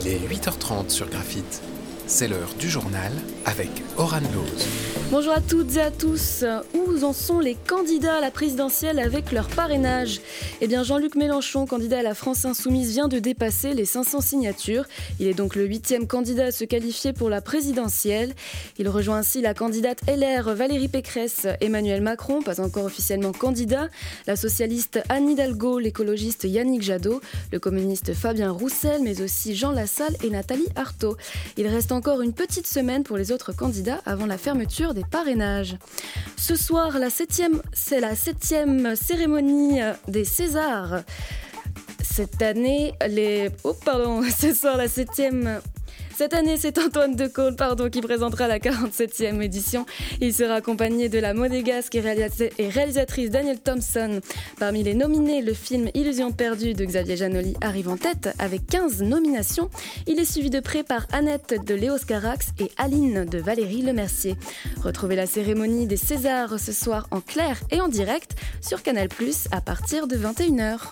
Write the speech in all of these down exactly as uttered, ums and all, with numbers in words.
Il est huit heures trente sur Graphite. C'est l'heure du journal avec Oran Loz. Bonjour à toutes et à tous. Où en sont les candidats à la présidentielle avec leur parrainage ? Eh bien, Jean-Luc Mélenchon, candidat à la France Insoumise, vient de dépasser les cinq cents signatures. Il est donc le huitième candidat à se qualifier pour la présidentielle. Il rejoint ainsi la candidate L R Valérie Pécresse, Emmanuel Macron, pas encore officiellement candidat, la socialiste Anne Hidalgo, l'écologiste Yannick Jadot, le communiste Fabien Roussel, mais aussi Jean Lassalle et Nathalie Arthaud. Il reste encore une petite semaine pour les autres candidats avant la fermeture des parrainages. Ce soir, la septième, c'est la septième cérémonie des Césars. Cette année, les... Oh, pardon, ce soir, la septième... Cette année, c'est Antoine Decaune pardon, qui présentera la quarante-septième édition. Il sera accompagné de la monégasque et, réalisa- et réalisatrice Danielle Thompson. Parmi les nominés, le film Illusion perdue de Xavier Janoli arrive en tête avec quinze nominations. Il est suivi de près par Annette de Léos Carax et Aline de Valérie Lemercier. Retrouvez la cérémonie des Césars ce soir en clair et en direct sur Canal plus, à partir de vingt et une heures.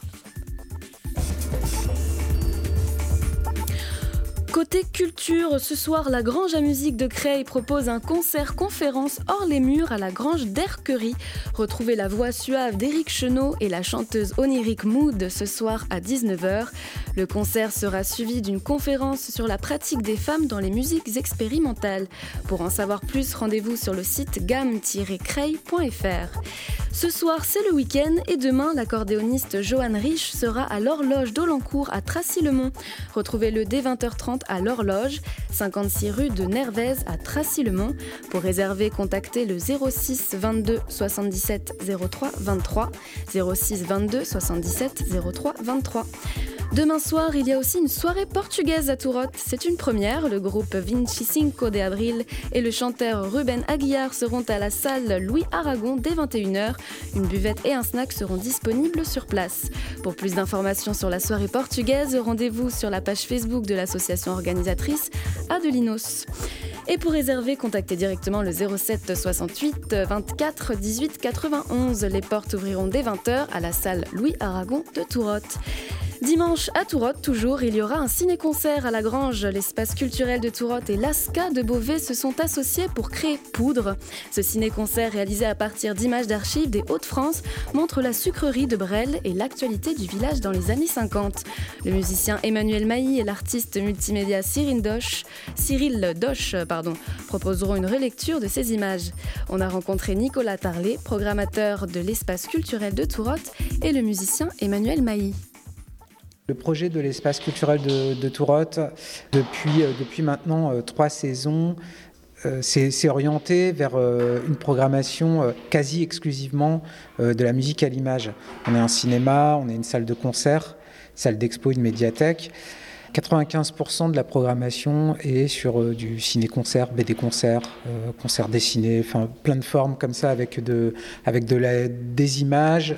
Côté culture, ce soir, la Grange à musique de Creil propose un concert-conférence hors les murs à la Grange d'Erquerie. Retrouvez la voix suave d'Éric Chenot et la chanteuse onirique Mood ce soir à dix-neuf heures. Le concert sera suivi d'une conférence sur la pratique des femmes dans les musiques expérimentales. Pour en savoir plus, rendez-vous sur le site gamme tiret creil point f r. Ce soir, c'est le week-end et demain, l'accordéoniste Johan Rich sera à l'Horloge d'Aulencourt à Tracy-le-Mont. Retrouvez-le dès vingt heures trente à l'Horloge, cinquante-six rue de Nervez à Tracy-le-Mont. Pour réserver, contactez le zéro six vingt-deux soixante-dix-sept zéro trois vingt-trois, zéro six vingt-deux soixante-dix-sept zéro trois vingt-trois. Demain soir, il y a aussi une soirée portugaise à Tourotte. C'est une première. Le groupe vingt e cinco de Abril et le chanteur Ruben Aguiar seront à la salle Louis Aragon dès vingt et une heures. Une buvette et un snack seront disponibles sur place. Pour plus d'informations sur la soirée portugaise, rendez-vous sur la page Facebook de l'association organisatrice Adelinos. Et pour réserver, contactez directement le zéro sept soixante-huit vingt-quatre dix-huit quatre-vingt-onze. Les portes ouvriront dès vingt heures à la salle Louis Aragon de Tourotte. Dimanche, à Tourotte, toujours, il y aura un ciné-concert à la Grange. L'espace culturel de Tourotte et l'A S C A de Beauvais se sont associés pour créer Poudre. Ce ciné-concert, réalisé à partir d'images d'archives des Hauts-de-France, montre la sucrerie de Bresles et l'actualité du village dans les années cinquante. Le musicien Emmanuel Mailly et l'artiste multimédia Cyril Doche, Cyril Doche pardon, proposeront une relecture de ces images. On a rencontré Nicolas Tarlet, programmateur de l'espace culturel de Tourotte, et le musicien Emmanuel Mailly. Le projet de l'espace culturel de, de Tourotte, depuis, euh, depuis maintenant euh, trois saisons, euh, s'est, s'est orienté vers euh, une programmation euh, quasi exclusivement euh, de la musique à l'image. On est un cinéma, on est une salle de concert, salle d'expo, une médiathèque. quatre-vingt-quinze pour cent de la programmation est sur euh, du ciné-concert, B D-concert, euh, concert dessiné, enfin plein de formes comme ça avec, de, avec de la, des images,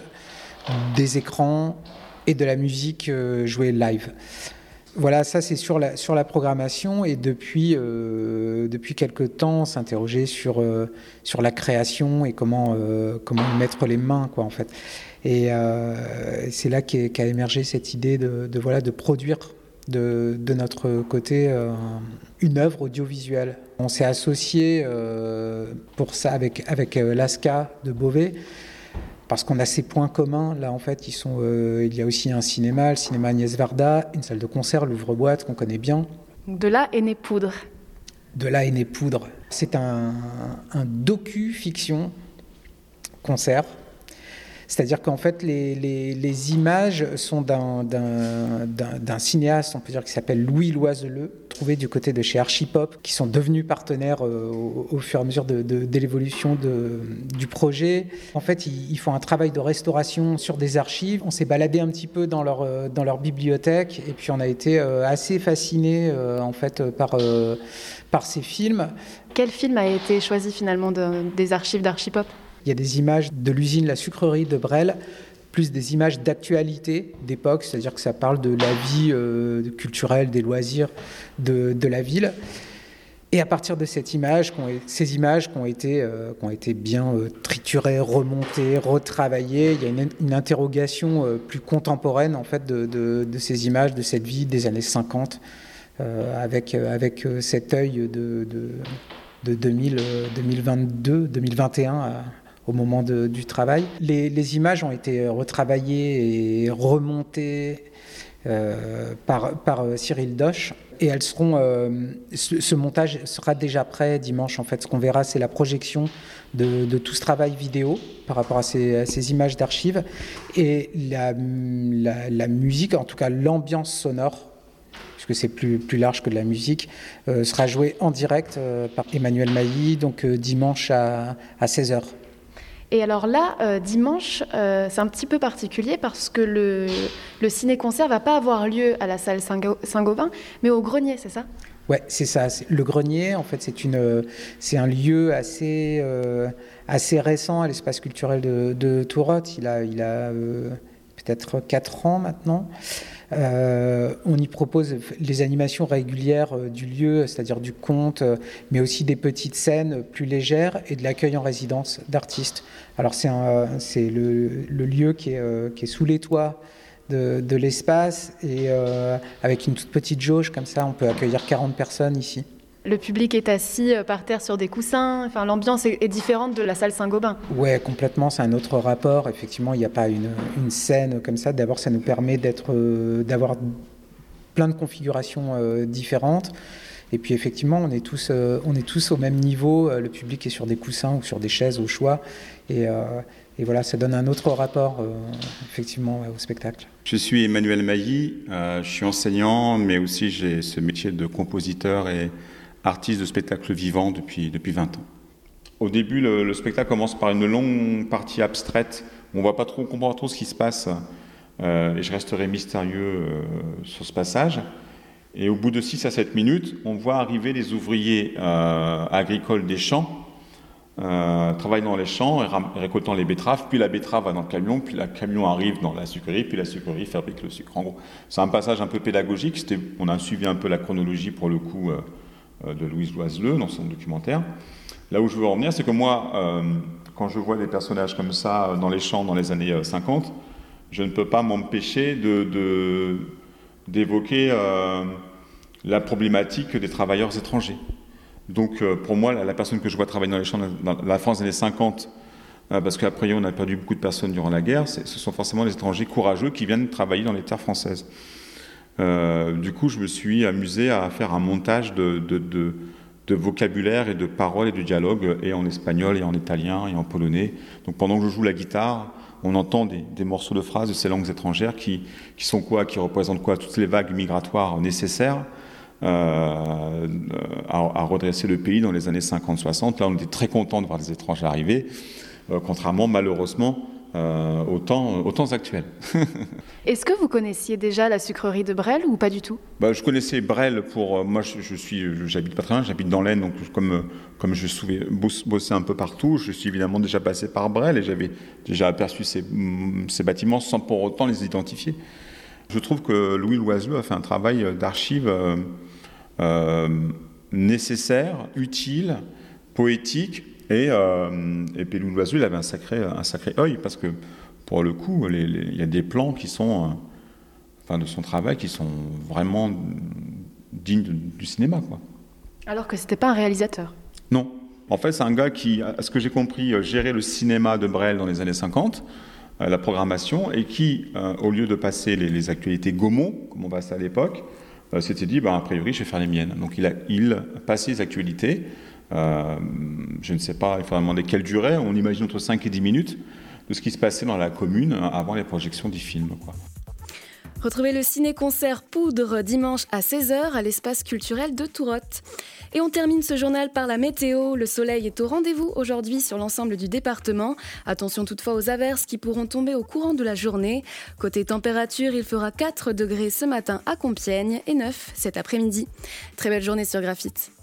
des écrans, et de la musique euh, jouée live. Voilà, ça c'est sur la, sur la programmation, et depuis, euh, depuis quelques temps, s'interroger sur, euh, sur la création et comment, euh, comment y mettre les mains, quoi, en fait. Et euh, c'est là qu'est, qu'a émergé cette idée de, de, voilà, de produire de, de notre côté euh, une œuvre audiovisuelle. On s'est associé euh, pour ça avec, avec euh, l'A S C A de Beauvais, parce qu'on a ces points communs. Là, en fait, ils sont, euh, il y a aussi un cinéma, le cinéma Agnès Varda, une salle de concert, l'Ouvre-Boîte, qu'on connaît bien. De là est née Poudre. De là est née Poudre. C'est un, un docu-fiction concert. C'est-à-dire qu'en fait, les, les, les images sont d'un, d'un, d'un, d'un cinéaste, on peut dire, qui s'appelle Louis Loiseleux, trouvé du côté de chez Archipop, qui sont devenus partenaires euh, au, au fur et à mesure de, de, de l'évolution de, du projet. En fait, ils, ils font un travail de restauration sur des archives. On s'est baladé un petit peu dans leur, euh, dans leur bibliothèque, et puis on a été euh, assez fascinés euh, en fait, par, euh, par ces films. Quel film a été choisi finalement de, des archives d'Archipop ? Il y a des images de l'usine La Sucrerie de Bresles, plus des images d'actualité, d'époque, c'est-à-dire que ça parle de la vie euh, culturelle, des loisirs de, de la ville. Et à partir de cette image, ces images qui ont été, euh, qui ont été bien euh, triturées, remontées, retravaillées, il y a une, une interrogation euh, plus contemporaine en fait, de, de, de ces images, de cette vie des années cinquante, euh, avec, avec cet œil de, de, de deux mille, deux mille vingt-deux, deux mille vingt et un à, au moment de, du travail. Les, les images ont été retravaillées et remontées euh, par, par Cyril Doche. Et elles seront, euh, ce, ce montage sera déjà prêt dimanche. En fait, ce qu'on verra, c'est la projection de, de tout ce travail vidéo par rapport à ces, à ces images d'archives et la, la, la musique, en tout cas l'ambiance sonore, puisque c'est plus, plus large que de la musique, euh, sera jouée en direct euh, par Emmanuel Mailly, donc euh, dimanche à, à seize heures. Et alors là, euh, dimanche, euh, c'est un petit peu particulier parce que le, le ciné-concert ne va pas avoir lieu à la salle Saint-Gobain, mais au Grenier, c'est ça ? Ouais, c'est ça. Le Grenier, en fait, c'est, une, c'est un lieu assez, euh, assez récent à l'espace culturel de, de Tourotte. Il a, il a euh, peut-être quatre ans maintenant. Euh, on y propose les animations régulières du lieu, c'est-à-dire du conte, mais aussi des petites scènes plus légères et de l'accueil en résidence d'artistes. Alors c'est, un, c'est le, le lieu qui est, euh, qui est sous les toits de, de l'espace et euh, avec une toute petite jauge comme ça, on peut accueillir quarante personnes ici. Le public est assis par terre sur des coussins. Enfin, l'ambiance est, est différente de la salle Saint-Gobain. Ouais, complètement. C'est un autre rapport. Effectivement, il n'y a pas une, une scène comme ça. D'abord, ça nous permet d'être, euh, d'avoir plein de configurations euh, différentes. Et puis, effectivement, on est tous, euh, on est tous au même niveau. Le public est sur des coussins ou sur des chaises au choix. Et, euh, et voilà, ça donne un autre rapport, euh, effectivement, au spectacle. Je suis Emmanuel Mailly. Euh, je suis enseignant, mais aussi j'ai ce métier de compositeur et artiste de spectacle vivant depuis, depuis vingt ans. Au début, le, le spectacle commence par une longue partie abstraite. On ne voit pas trop, on comprend pas trop ce qui se passe. Euh, et je resterai mystérieux euh, sur ce passage. Et au bout de six à sept minutes, on voit arriver les ouvriers euh, agricoles des champs, euh, travaillent dans les champs, et récoltant les betteraves, puis la betterave va dans le camion, puis le camion arrive dans la sucrerie, puis la sucrerie fabrique le sucre. En gros, c'est un passage un peu pédagogique. C'était, on a suivi un peu la chronologie pour le coup euh, de Louise Loiseleux dans son documentaire. Là où je veux en venir, c'est que moi, euh, quand je vois des personnages comme ça dans les champs dans les années cinquante, je ne peux pas m'empêcher de, de, d'évoquer euh, la problématique des travailleurs étrangers. Donc euh, pour moi, la, la personne que je vois travailler dans les champs dans la France des années cinquante, euh, parce qu'après on a perdu beaucoup de personnes durant la guerre, ce sont forcément les étrangers courageux qui viennent travailler dans les terres françaises. Euh, du coup, je me suis amusé à faire un montage de, de, de, de vocabulaire et de paroles et de dialogue, et en espagnol, et en italien, et en polonais. Donc pendant que je joue la guitare, on entend des, des morceaux de phrases de ces langues étrangères qui, qui sont quoi, qui représentent quoi, toutes les vagues migratoires nécessaires euh, à, à redresser le pays dans les années cinquante soixante. Là, on était très contents de voir les étrangers arriver, euh, contrairement, malheureusement, Euh, aux, temps, aux temps actuels. Est-ce que vous connaissiez déjà la sucrerie de Bresles ou pas du tout ? Bah, je connaissais Bresles pour... Euh, moi, je, je suis, j'habite pas très loin, j'habite dans l'Aisne, donc comme, comme je suis bossé un peu partout, je suis évidemment déjà passé par Bresles et j'avais déjà aperçu ces, ces bâtiments sans pour autant les identifier. Je trouve que Louis Loiseleux a fait un travail d'archive euh, euh, nécessaire, utile, poétique. Et, euh, et puis Louis Loiseleux, il avait un sacré, un sacré œil, parce que pour le coup, les, les, il y a des plans qui sont, euh, enfin, de son travail qui sont vraiment dignes de, du cinéma, quoi. Alors que c'était pas un réalisateur. Non. En fait, c'est un gars qui, à ce que j'ai compris, gérait le cinéma de Bresles dans les années cinquante, euh, la programmation, et qui, euh, au lieu de passer les, les actualités Gaumont, comme on passait à l'époque, euh, s'était dit, ben, a priori, je vais faire les miennes. Donc il a il passé les actualités. Euh, je ne sais pas, il faudra demander quelle durée, on imagine entre cinq et dix minutes de ce qui se passait dans la commune avant les projections du film, quoi. Retrouvez le ciné-concert Poudre dimanche à seize heures à l'espace culturel de Tourotte. Et on termine ce journal par la météo. Le soleil est au rendez-vous aujourd'hui sur l'ensemble du département. Attention toutefois aux averses qui pourront tomber au courant de la journée. Côté température, il fera quatre degrés ce matin à Compiègne et neuf cet après-midi. Très belle journée sur Graphite.